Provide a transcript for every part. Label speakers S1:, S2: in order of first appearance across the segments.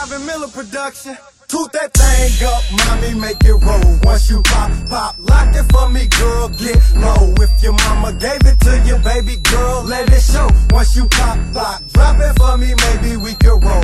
S1: Marvin Miller production. Toot that thing up, mommy, make it roll. Once you pop, pop, lock it for me, girl, get low. If your mama gave it to you, baby girl, let it show. Once you pop, lock, drop it for me, maybe we can roll.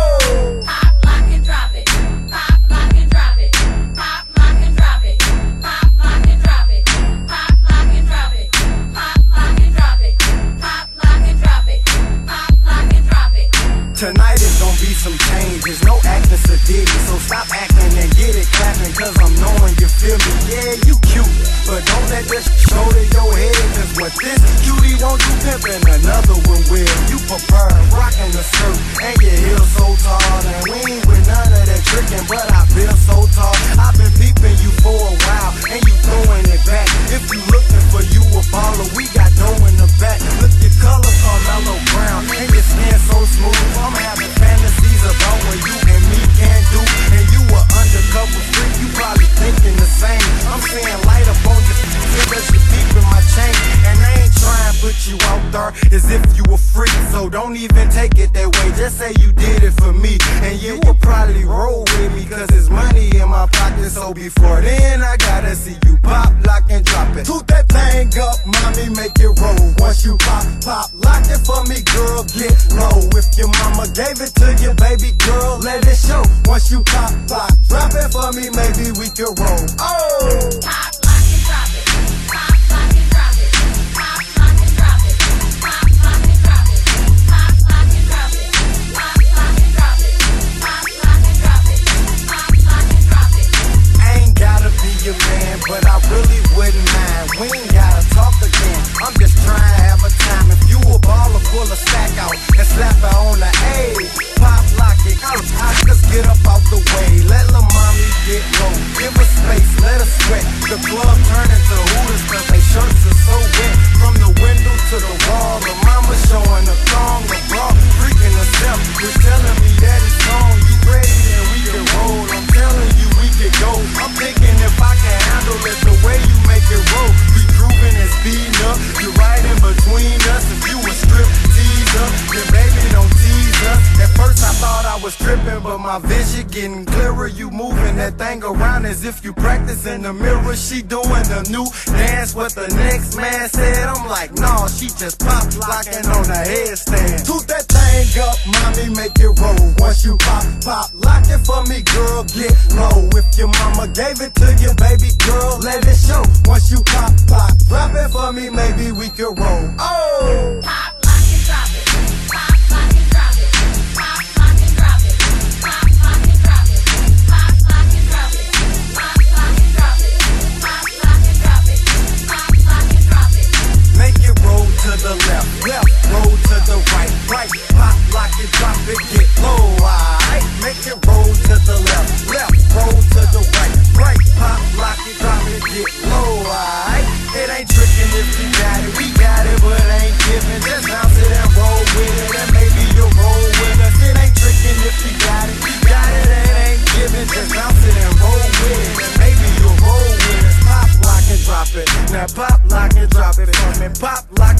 S1: Oh!
S2: Pop, lock, and drop it. Pop, lock, and drop it. Pop, lock, and drop it. Pop, lock, and drop it. Pop, lock, and drop it. Pop, lock, and drop it. Pop, lock, and drop it. Pop, lock, and drop it.
S1: Tonight is gonna be some changes, no acting sedity, so stop acting and get it clapping, cause I'm knowing you feel me. Yeah, you cute, but don't let this show to your head, cause what this cutie won't do pimpin', another one will. You prefer rockin' the skirt and your heels so tall, and we ain't with none of that trickin', but I feel so tall. I've been peeping you for a while, and you throwing it back. If you looking for you a baller, we got dough in the back. Look, your color Carmelo Brown, and your skin so smooth. I'm having fantasies about what you and me can do, and you a undercover freak, you probably thinking the same. I'm saying light up on your as you deep in my chain, and I ain't trying to put you out there as if you a freak, so don't even take it that way, just say you did it for me, and you will probably roll with me, cause there's money in my pocket, so before then I gotta see you pop, lock, and drop it. Toot that thing up, mommy, make it roll. Once you pop, pop, lock it for me, girl, get low. If your mama gave it to you, baby girl, let it show. Once you pop, pop, drop it for me, maybe we can roll. Oh!
S2: Pop, lock, and drop it. Pop, lock, and drop it. Pop, lock, and drop it. Pop, lock, and drop it. Pop, lock, and drop it. Pop, lock, and drop it. Pop, lock, and drop it. Pop, lock, and drop it.
S1: I ain't gotta be your man, but I really wouldn't mind. We ain't gotta talk again, I'm just trying to have a time. If you a baller, pull a stack out and slap her on the A. Pop, lock it, I just get up out the way. Let lil' mommy get low, give her space, let her sweat. The club turn into Hooters cause they shirts are so wet. From the window to the wall, the mama showing the thong, the bra freaking herself. You're telling me that it's on, you ready and we can roll. I'm telling you we can go, I'm thinking if I can handle it the way you make it roll. We grooving and speeding up, you're right in between us. If you a strip teaser, then baby don't tease us. At first I thought I was tripping, but my vision getting clearer. You moving that thing around as if you practice in the mirror. She doing the new dance, what the next man said. I'm like, nah, she just pop locking on the headstand. Toot that thing up, mommy, make it roll. Once you pop, pop, lock it for me, girl, get low. If your mama gave it to you, baby girl, let it show. Once you pop, pop, drop it for me, maybe we can roll. Oh!
S2: Pop, lock, and drop it. Pop, lock, and drop it. Pop, lock, and drop it. Pop, lock, and drop it. Pop, lock, and drop it. Pop, lock, and drop it. Pop, lock, and drop it. Pop, lock, and drop it.
S1: Make it roll to the left, left, roll to the right, right. Pop, lock it, drop it, get low, alright. Make it roll to the left, left, roll to the right, right. Pop, lock it, drop it, get low, alright. It ain't tricking if you got it, we got it, but ain't giving. Just bounce it and roll with it, and maybe you'll roll with us. It ain't tricking if you got it, we got it, and ain't giving. Just bounce it and roll with it, and maybe you'll roll with us. Pop, lock, and drop it. Now pop, lock, and drop it for me. Pop, lock,